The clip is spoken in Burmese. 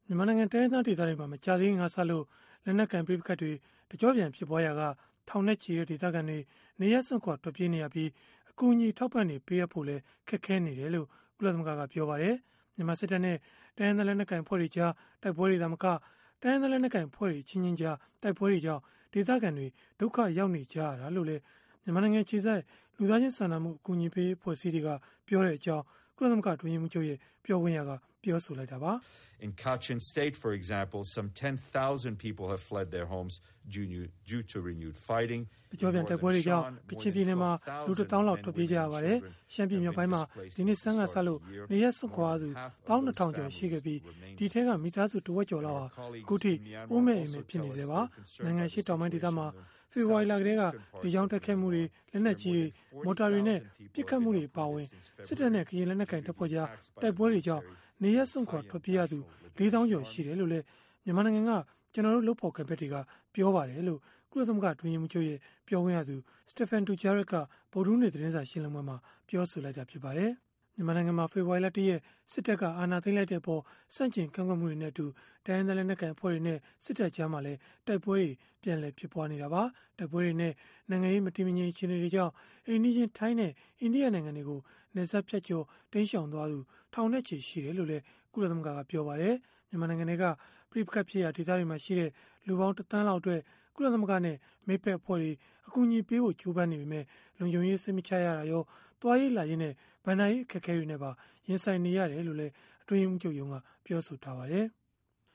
မြန်မာနိုင်ငံတိုင်းဒေသတွေမှာမကြာသေးခင်ကစလို့လက်နက်ကိုင်ပဋိပက္ခတွေတကြော့ပြန်ဖြစ်ပွားရာကထောင်နဲ့ချီတဲ့ဒေသခံတွေနေရပ်စွန့်ခွာထွက်ပြေးနေရပြီးအကူအညီထောက်ပံ့တွေပေးအပ်ဖို့လည်းခက်ခဲနေတယ်လို့ကုလသမဂ္ဂကပြောပါတယ်။မြန်မာစစ်တပ်နဲ့တိုင်းဒေသလက်နက်ကိုင်ဖွဲ့တွေကြားတိုက်ပွဲတွေသာမကတိုင်းဒေသလက်နက်ကိုင်ဖွဲ့တွေချင်းချင်းကြားတိုက်ပွဲတွေကြောင့်ဒေသခံတွေဒုက္ခရောက်နေကြရတာလို့လည်းမြန်မာနိုင်ငံခြေဆိုင်လူသားချင်းစာနာမှုအကူအညီပေးဖွဲ့စည်းတွေကပြောတဲ့အကြောင်းကုလသမဂ္ဂတွင်မှုချုပ်ရဲ့ပြောခွင့်ရကပြောဆိုလိုက်တာပါ။ In Kachin State, for example, some 10,000 people have fled their homes due to renewed fighting. ကြောပြန်တိုက်ပွဲတွေကြောင့်ကချင်ပြည်နယ်မှာလူ1000လောက်ထွက်ပြေးကြရပါတယ်။ရှမ်းပြည်မြောက်ပိုင်းမှာဒီနေ့ဆန်းကစလို့နေရက်စွန့်ခွာသူ12000ကျော်ရှိခဲ့ပြီးဒီထဲကမိသားစုတဝက်ကျော်လောက်ဟာအခုထိအိုးမဲ့အိမ်မဲ့ဖြစ်နေသေးပါ။နိုင်ငံရှိတောင်ပိုင်းဒေသမှာဖေဖော်ဝါရီလကတည်းကလေကြောင်းတိုက်ခိုက်မှုတွေလက်နက်ကြီးတွေမော်တာတွေနဲ့ပစ်ခတ်မှုတွေပါဝင်စစ်တပ်နဲ့ကရင်လက်နက်ကိုင်တပ်ဖွဲ့ကြားတိုက်ပွဲတွေကြောင့်နေရက်စွန့်ခွာထွက်ပြေးရသူ4000ကျော်ရှိတယ်လို့လည်းမြန်မာနိုင်ငံကကျွန်တော်တို့လုပ်ဖော်ကံဖက်တွေကပြောပါတယ်လို့ကုလသမဂ္ဂတွင်မှုချုပ်ရဲ့ပြောခွင့်ရသူစတေဖန်တူဂျာရက်ကဗုဒ္ဓဟူးနေ့သတင်းစာရှင်းလင်းပွဲမှာပြောဆိုလိုက်တာဖြစ်ပါတယ်။မြန်မာနိုင်ငံမှာဖေဖော်ဝါရီလ1ရက်စစ်တပ်ကအာဏာသိမ်းလိုက်တဲ့အပေါ်စန့်ကျင်ကန့်ကွက်မှုတွေနဲ့အတူတိုင်းဒေသလက်နက်ကိုင်အဖွဲ့တွေနဲ့စစ်တပ်ကြားမှာလည်းတိုက်ပွဲတွေပြန်လည်ဖြစ်ပွားနေတာပါ။တိုက်ပွဲတွေနဲ့နိုင်ငံရေးမတည်မငြိမ်အခြေအနေတွေကြောင့်အိန္ဒိယထိုင်းနဲ့အိန္ဒိယနိုင်ငံတွေကိုနေဆက်ဖြတ်ကျော်တင်းရှောင်သွားသူထောင်နဲ့ချီရှိတယ်လို့လည်းကုလသမဂ္ဂကပြောပါတယ်။မြန်မာနိုင်ငံတွေကပြည်ပခတ်ဖြစ်ရာဒေသတွေမှာရှိတဲ့လူပေါင်း1 သန်းလောက်အတွက်ကုလသမဂ္ဂနဲ့မိတ်ဖက်အဖွဲ့တွေအကူအညီပေးဖို့ကြိုးပမ်းနေပေမဲ့လုံခြုံရေးစိတ်မချရတာရောသွားရေးလာရေးနဲ့ဗန်နာရေးအခက်အခဲတွေနဲ့ပါရင်ဆိုင်နေရတယ်လို့လည်းအတွင်းမှုချုပ်ရုံးကပြောဆိုထားပါတယ်။